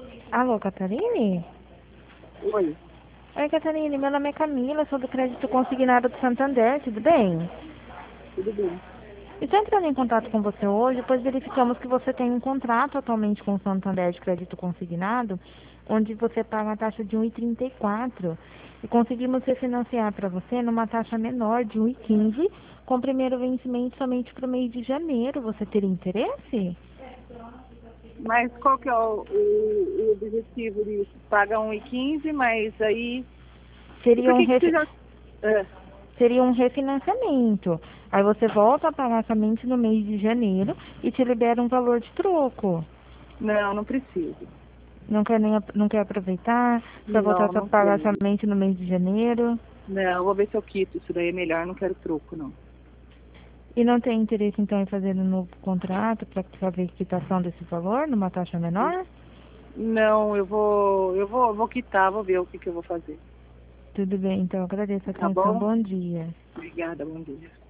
Alô, Catarine? Oi, Oi, Catarine, meu nome é Camila, sou do Crédito Consignado do Santander, tudo bem? tudo bem. Estou entrando em contato com você hoje, pois verificamos que você tem um contrato atualmente com o Santander de Crédito Consignado, onde você paga a taxa de 1,34 e conseguimos refinanciar para você numa taxa menor de 1,15, com primeiro vencimento somente para o mês de janeiro. Você teria interesse? Mas qual que é o objetivo disso? Paga 1,15, mas aí... E Seria por um, que que você refi- já... É, Seria um refinanciamento. Aí você volta a pagar somente no mês de janeiro e te libera um valor de troco. não, não preciso. Não quer aproveitar para voltar Não, a não pagar quero. somente no mês de janeiro. Não, vou ver se eu quito. Isso daí é melhor, não quero troco, não. E não tem interesse então em fazer um novo contrato para fazer quitação desse valor numa taxa menor? Não, vou quitar, vou ver o que que eu vou fazer. Tudo bem, então agradeço a Tá atenção. bom? Bom dia. Obrigada, bom dia.